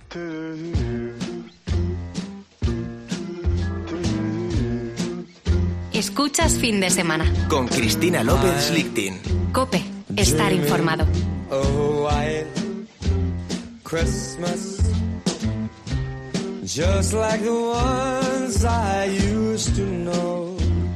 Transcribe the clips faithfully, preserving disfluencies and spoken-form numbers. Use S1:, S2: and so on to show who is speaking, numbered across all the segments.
S1: Escuchas Fin de Semana
S2: con Cristina López Lichtin.
S1: COPE, estar informado.
S3: Oh, white Christmas, just like the ones I used to know,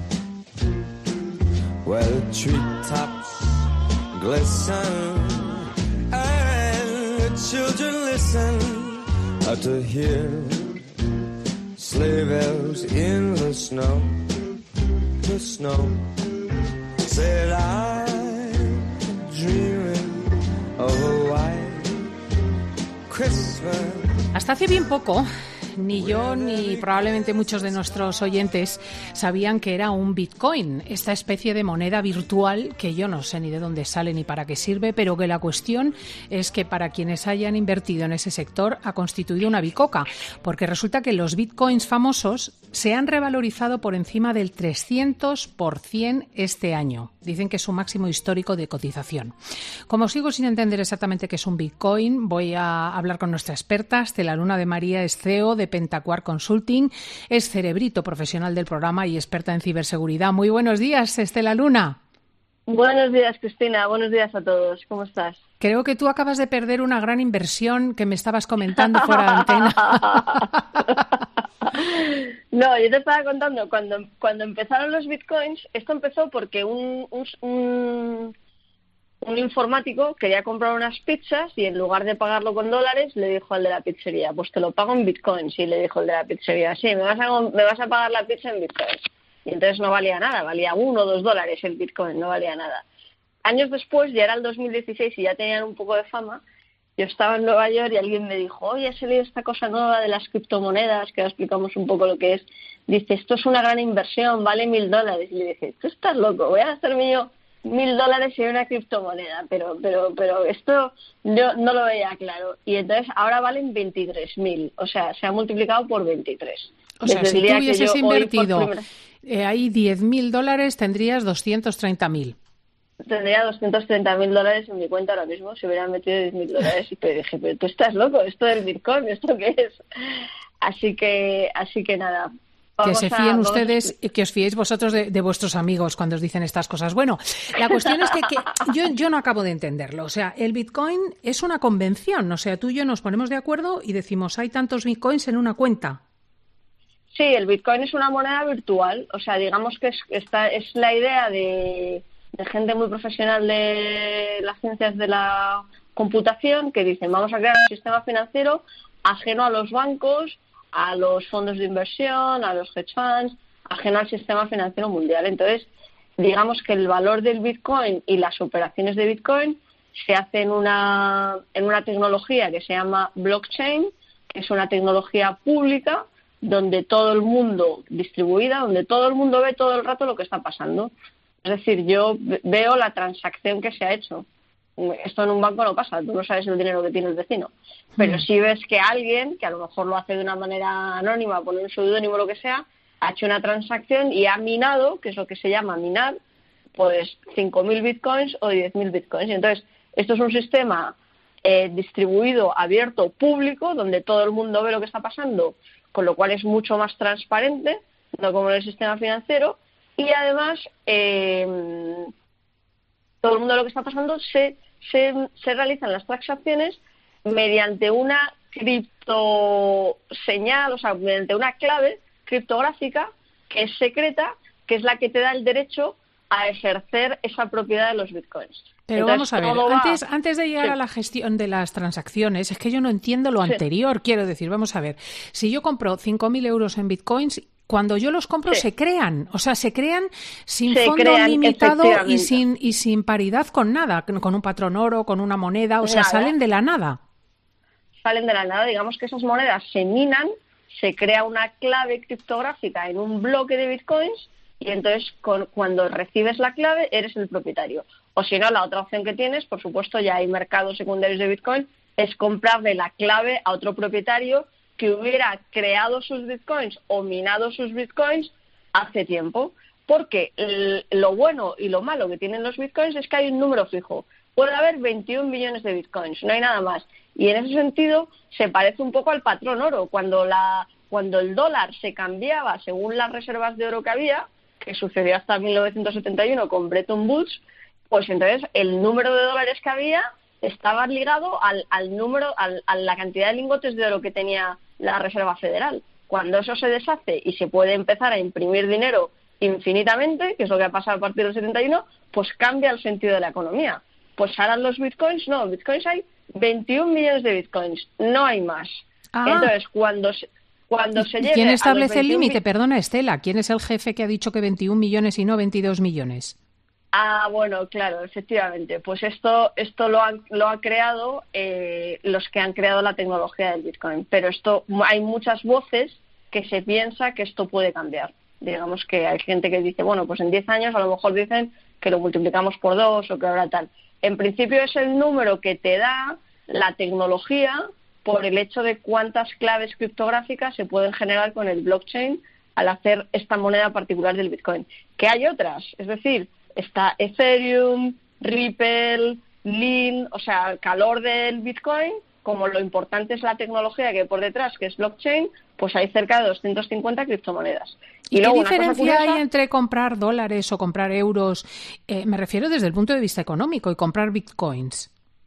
S3: where the treetops glisten and the children listen to hear sleigh bells in the snow. The snow said I'm dreaming of a white Christmas.
S4: Hasta hace bien poco, ni yo ni probablemente muchos de nuestros oyentes sabían que era un Bitcoin, esta especie de moneda virtual que yo no sé ni de dónde sale ni para qué sirve, pero que la cuestión es que para quienes hayan invertido en ese sector ha constituido una bicoca, porque resulta que los Bitcoins famosos se han revalorizado por encima del trescientos por ciento este año. Dicen que es su máximo histórico de cotización. Como sigo sin entender exactamente qué es un Bitcoin, voy a hablar con nuestra experta. Estela Luna de María es C E O de Pentacuar Consulting, es cerebrito profesional del programa y experta en ciberseguridad. Muy buenos días, Estela Luna.
S5: Buenos días, Cristina. Buenos días a todos. ¿Cómo estás?
S4: Creo que tú acabas de perder una gran inversión que me estabas comentando fuera de antena.
S5: No, yo te estaba contando, cuando, cuando empezaron los bitcoins, esto empezó porque un, un, un, un informático quería comprar unas pizzas y en lugar de pagarlo con dólares le dijo al de la pizzería, pues te lo pago en bitcoins. Y le dijo el de la pizzería, sí, me vas a, me vas a pagar la pizza en bitcoins. Y entonces no valía nada, valía uno o dos dólares el bitcoin, no valía nada. Años después, ya era el dos mil dieciséis y ya tenían un poco de fama. Yo estaba en Nueva York y alguien me dijo, oye, he salido esta cosa nueva de las criptomonedas, que ahora explicamos un poco lo que es. Dice, esto es una gran inversión, vale mil dólares. Y le dije, tú estás loco, voy a gastarme yo mil dólares en una criptomoneda. Pero pero pero esto yo no lo veía claro. Y entonces ahora valen veintitrés mil, o sea, se ha multiplicado por veintitrés.
S4: O sea,
S5: Desde
S4: si tú hubieses invertido
S5: primera...
S4: eh, ahí diez mil dólares, tendrías doscientos treinta mil.
S5: Tendría doscientos treinta mil dólares en mi cuenta ahora mismo si hubieran metido diez mil dólares. Y pero dije, pero tú estás loco, esto del Bitcoin, ¿esto qué es? Así que, así que nada.
S4: Que se fíen
S5: a,
S4: ustedes, a... que os fiéis vosotros de, de vuestros amigos cuando os dicen estas cosas. Bueno, la cuestión es que, que yo, yo no acabo de entenderlo. O sea, el Bitcoin es una convención. O sea, tú y yo nos ponemos de acuerdo y decimos, hay tantos Bitcoins en una cuenta.
S5: Sí, el Bitcoin es una moneda virtual. O sea, digamos que es, esta, es la idea de... de gente muy profesional de las ciencias de la computación que dicen vamos a crear un sistema financiero ajeno a los bancos, a los fondos de inversión, a los hedge funds, ajeno al sistema financiero mundial. Entonces, digamos que el valor del Bitcoin y las operaciones de Bitcoin se hacen en una, en una tecnología que se llama blockchain, que es una tecnología pública donde todo el mundo, distribuida, donde todo el mundo ve todo el rato lo que está pasando. Es decir, yo veo la transacción que se ha hecho. Esto en un banco no pasa, tú no sabes el dinero que tiene el vecino. Pero si ves que alguien, que a lo mejor lo hace de una manera anónima, pone un seudónimo o lo que sea, ha hecho una transacción y ha minado, que es lo que se llama minar, pues cinco mil bitcoins o diez mil bitcoins. Y entonces, esto es un sistema eh, distribuido, abierto, público, donde todo el mundo ve lo que está pasando, con lo cual es mucho más transparente, no como en el sistema financiero. Y además, eh, todo el mundo lo que está pasando se, se, se realizan las transacciones mediante una criptoseñal, o sea, mediante una clave criptográfica que es secreta, que es la que te da el derecho a ejercer esa propiedad de los bitcoins.
S4: Pero
S5: Entonces,
S4: vamos a ver,
S5: va...
S4: antes, antes de llegar sí. a la gestión de las transacciones, es que yo no entiendo lo sí. anterior, quiero decir, vamos a ver, si yo compro cinco mil euros en bitcoins, cuando yo los compro sí. se crean, o sea, se crean sin
S5: se
S4: fondo
S5: crean,
S4: limitado y sin y sin paridad con nada, con un patrón oro, con una moneda, o sea,
S5: nada.
S4: salen de la nada.
S5: Salen de la nada, digamos que esas monedas se minan, se crea una clave criptográfica en un bloque de bitcoins y entonces con, cuando recibes la clave eres el propietario. O si no, la otra opción que tienes, por supuesto, ya hay mercados secundarios de bitcoin, es comprarle la clave a otro propietario que hubiera creado sus bitcoins o minado sus bitcoins hace tiempo. Porque el, lo bueno y lo malo que tienen los bitcoins es que hay un número fijo. puede haber veintiún millones de bitcoins, no hay nada más. Y en ese sentido se parece un poco al patrón oro. Cuando la cuando el dólar se cambiaba según las reservas de oro que había, que sucedió hasta mil novecientos setenta y uno con Bretton Woods, pues entonces el número de dólares que había estaba ligado al, al número, al, a la cantidad de lingotes de oro que tenía la Reserva Federal. Cuando eso se deshace y se puede empezar a imprimir dinero infinitamente, que es lo que ha pasado a partir del setenta y uno, pues cambia el sentido de la economía. Pues ahora los bitcoins, no, bitcoins hay veintiún millones de bitcoins, no hay más.
S4: Ah.
S5: Entonces, cuando se, cuando se llegue
S4: ¿Quién establece el límite?
S5: mi...
S4: Perdona, Estela, ¿quién es el jefe que ha dicho que veintiún millones y no veintidós millones?
S5: Ah, bueno, claro, efectivamente. Pues esto esto lo han lo han creado eh, los que han creado la tecnología del Bitcoin. Pero esto hay muchas voces que se piensa que esto puede cambiar. Digamos que hay gente que dice, bueno, pues en diez años a lo mejor dicen que lo multiplicamos por dos o que habrá tal. En principio es el número que te da la tecnología por el hecho de cuántas claves criptográficas se pueden generar con el blockchain al hacer esta moneda particular del Bitcoin. Que hay otras, es decir, está Ethereum, Ripple, Lean, o sea, el calor del Bitcoin, como lo importante es la tecnología que hay por detrás, que es blockchain, pues hay cerca de doscientas cincuenta criptomonedas.
S4: ¿Y, ¿Y qué diferencia curiosa, hay entre comprar dólares o comprar euros? Eh, me refiero desde el punto de vista económico y comprar bitcoins.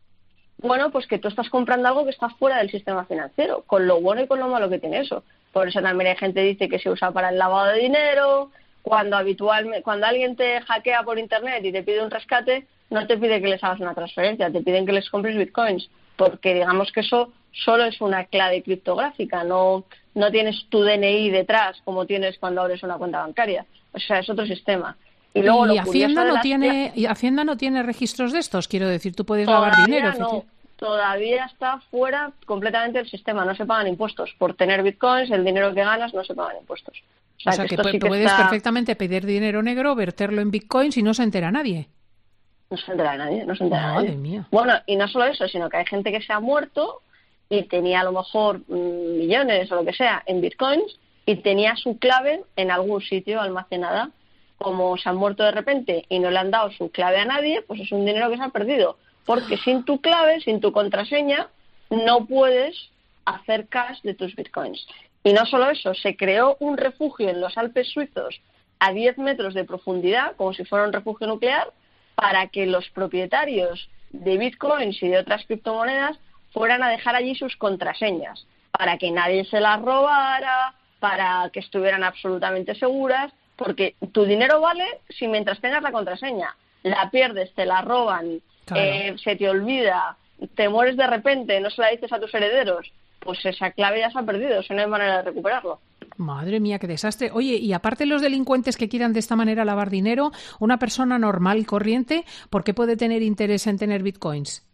S5: Bueno, pues que tú estás comprando algo que está fuera del sistema financiero, con lo bueno y con lo malo que tiene eso. Por eso también hay gente que dice que se usa para el lavado de dinero. Cuando habitualmente, cuando alguien te hackea por internet y te pide un rescate, no te pide que les hagas una transferencia, te piden que les compres bitcoins, porque digamos que eso solo es una clave criptográfica, no no tienes tu D N I detrás como tienes cuando abres una cuenta bancaria, o sea, es otro sistema.
S4: Y, luego, ¿Y Hacienda no las... tiene y Hacienda no tiene registros de estos? Quiero decir, tú puedes
S5: todavía
S4: lavar dinero.
S5: No, todavía está fuera completamente del sistema, no se pagan impuestos. Por tener bitcoins, el dinero que ganas no se pagan impuestos.
S4: O sea, o sea que, que sí puedes está... perfectamente pedir dinero negro, verterlo en bitcoins y no se entera nadie.
S5: No se entera nadie, no se entera
S4: Madre
S5: nadie.
S4: Mía.
S5: Bueno, y no solo eso, sino que hay gente que se ha muerto y tenía a lo mejor mmm, millones o lo que sea en bitcoins y tenía su clave en algún sitio almacenada. Como se han muerto de repente y no le han dado su clave a nadie, pues es un dinero que se ha perdido. Porque sin tu clave, sin tu contraseña, no puedes hacer cash de tus bitcoins. Y no solo eso, se creó un refugio en los Alpes suizos a diez metros de profundidad, como si fuera un refugio nuclear, para que los propietarios de bitcoins y de otras criptomonedas fueran a dejar allí sus contraseñas, para que nadie se las robara, para que estuvieran absolutamente seguras, porque tu dinero vale si mientras tengas la contraseña. La pierdes, te la roban, claro. eh, se te olvida, te mueres de repente, no se la dices a tus herederos, pues esa clave ya se ha perdido, si no hay manera de recuperarlo.
S4: Madre mía, qué desastre. Oye, y aparte los delincuentes que quieran de esta manera lavar dinero, una persona normal y corriente, ¿por qué puede tener interés en tener bitcoins?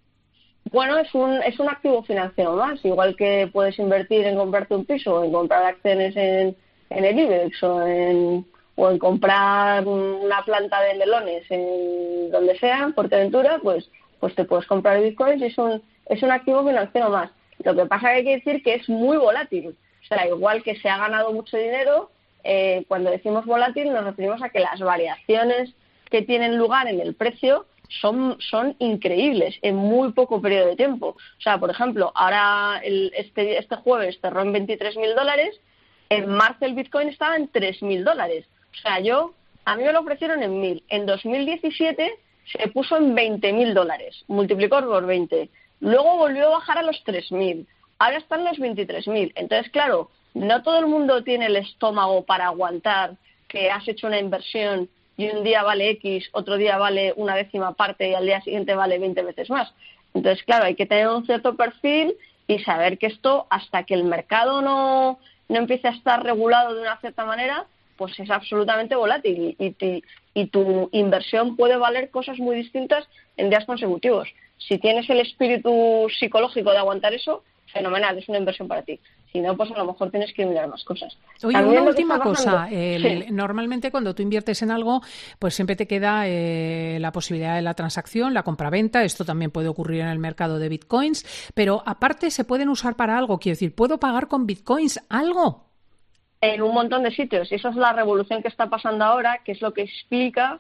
S5: Bueno, es un es un activo financiero más, igual que puedes invertir en comprarte un piso o en comprar acciones en, en el IBEX o en, o en comprar una planta de melones en donde sea, Portaventura, pues pues te puedes comprar bitcoins y es un, es un activo financiero más. Lo que pasa es que hay que decir que es muy volátil. O sea, igual que se ha ganado mucho dinero, eh, cuando decimos volátil nos referimos a que las variaciones que tienen lugar en el precio son son increíbles en muy poco periodo de tiempo. O sea, por ejemplo, ahora el, este este jueves cerró en veintitrés mil dólares, en marzo el Bitcoin estaba en tres mil dólares. O sea, yo, a mí me lo ofrecieron en mil. En dos mil diecisiete se puso en veinte mil dólares, multiplicó por veinte. Luego volvió a bajar a los tres mil. Ahora están los veintitrés mil. Entonces, claro, no todo el mundo tiene el estómago para aguantar que has hecho una inversión y un día vale X, otro día vale una décima parte y al día siguiente vale veinte veces más. Entonces, claro, hay que tener un cierto perfil y saber que esto, hasta que el mercado no, no empiece a estar regulado de una cierta manera, pues es absolutamente volátil y, y, y tu inversión puede valer cosas muy distintas en días consecutivos. Si tienes el espíritu psicológico de aguantar eso, fenomenal, es una inversión para ti. Si no, pues a lo mejor tienes que mirar más cosas.
S4: Oye, también una última cosa. El, sí. Normalmente cuando tú inviertes en algo, pues siempre te queda eh, la posibilidad de la transacción, la compraventa. Esto también puede ocurrir en el mercado de bitcoins. Pero aparte se pueden usar para algo. Quiero decir, ¿puedo pagar con bitcoins algo?
S5: En un montón de sitios. Y esa es la revolución que está pasando ahora, que es lo que explica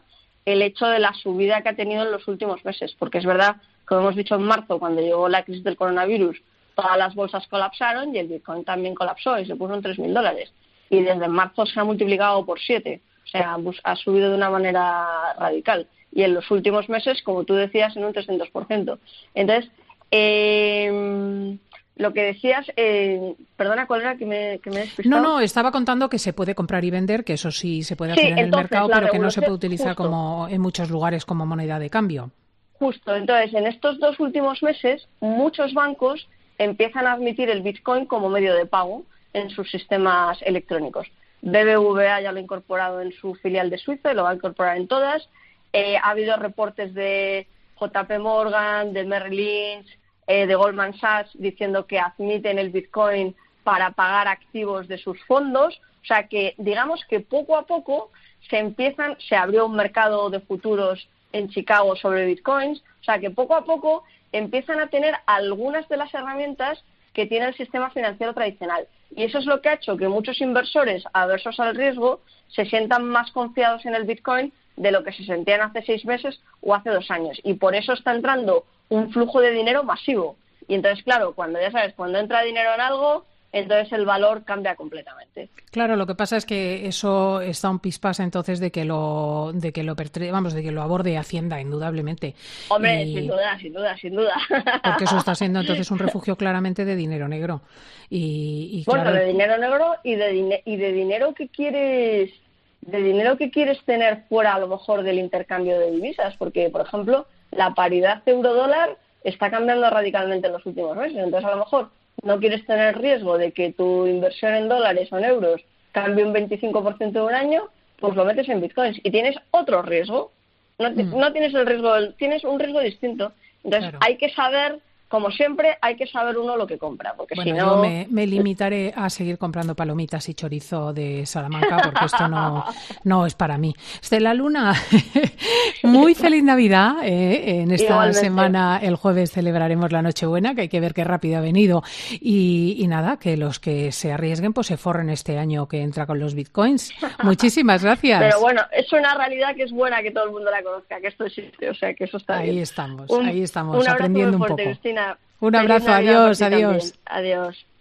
S5: el hecho de la subida que ha tenido en los últimos meses, porque es verdad, como hemos dicho en marzo, cuando llegó la crisis del coronavirus, todas las bolsas colapsaron y el Bitcoin también colapsó y se puso en tres mil dólares. Y desde marzo se ha multiplicado por siete, o sea, ha subido de una manera radical. Y en los últimos meses, como tú decías, en un trescientos por ciento. Entonces, eh, lo que decías, eh, perdona, ¿cuál era que me, que me he despistado?
S4: No, no, estaba contando que se puede comprar y vender, que eso sí se puede hacer
S5: sí,
S4: en
S5: entonces,
S4: el mercado, pero que no se puede utilizar
S5: justo.
S4: como en muchos lugares como moneda de cambio.
S5: Justo, entonces, en estos dos últimos meses, muchos bancos empiezan a admitir el Bitcoin como medio de pago en sus sistemas electrónicos. B B V A ya lo ha incorporado en su filial de Suiza y lo va a incorporar en todas. Eh, ha habido reportes de J P Morgan, de Merrill Lynch, eh, de Goldman Sachs diciendo que admiten el Bitcoin para pagar activos de sus fondos. O sea que, digamos que poco a poco se empiezan, se abrió un mercado de futuros en Chicago sobre Bitcoins. O sea que poco a poco empiezan a tener algunas de las herramientas que tiene el sistema financiero tradicional. Y eso es lo que ha hecho que muchos inversores aversos al riesgo se sientan más confiados en el Bitcoin de lo que se sentían hace seis meses o hace dos años. Y por eso está entrando un flujo de dinero masivo. Y entonces, claro, cuando ya sabes, cuando entra dinero en algo, entonces el valor cambia completamente.
S4: Claro, lo que pasa es que eso está un pispás entonces de que lo de que lo vamos de que lo aborde Hacienda, indudablemente.
S5: Hombre,
S4: y...
S5: sin duda, sin duda, sin duda.
S4: Porque eso está siendo entonces un refugio claramente de dinero negro. Y, y
S5: bueno,
S4: claro...
S5: de dinero negro y de dine- y de dinero que quieres de dinero que quieres tener fuera a lo mejor del intercambio de divisas, porque por ejemplo la paridad euro-dólar está cambiando radicalmente en los últimos meses. Entonces a lo mejor no quieres tener riesgo de que tu inversión en dólares o en euros cambie un veinticinco por ciento de un año, pues lo metes en bitcoins y tienes otro riesgo. No, te, mm. no tienes el riesgo, tienes un riesgo distinto. Entonces claro. hay que saber, como siempre, hay que saber uno lo que compra, porque
S4: bueno,
S5: si no...
S4: yo me, me limitaré a seguir comprando palomitas y chorizo de Salamanca, porque esto no, no es para mí. Estela Luna, muy feliz Navidad. Eh, en esta Igualmente. semana, el jueves, celebraremos la Nochebuena, que hay que ver qué rápido ha venido. Y, y nada, que los que se arriesguen, pues se forren este año que entra con los bitcoins. Muchísimas gracias.
S5: Pero bueno, es una realidad que es buena que todo el mundo la conozca, que esto existe, o sea, que eso está
S4: ahí
S5: bien.
S4: Estamos,
S5: un,
S4: ahí estamos, aprendiendo
S5: un
S4: un poco.
S5: Cristina.
S4: Un abrazo, adiós, adiós.
S5: Adiós.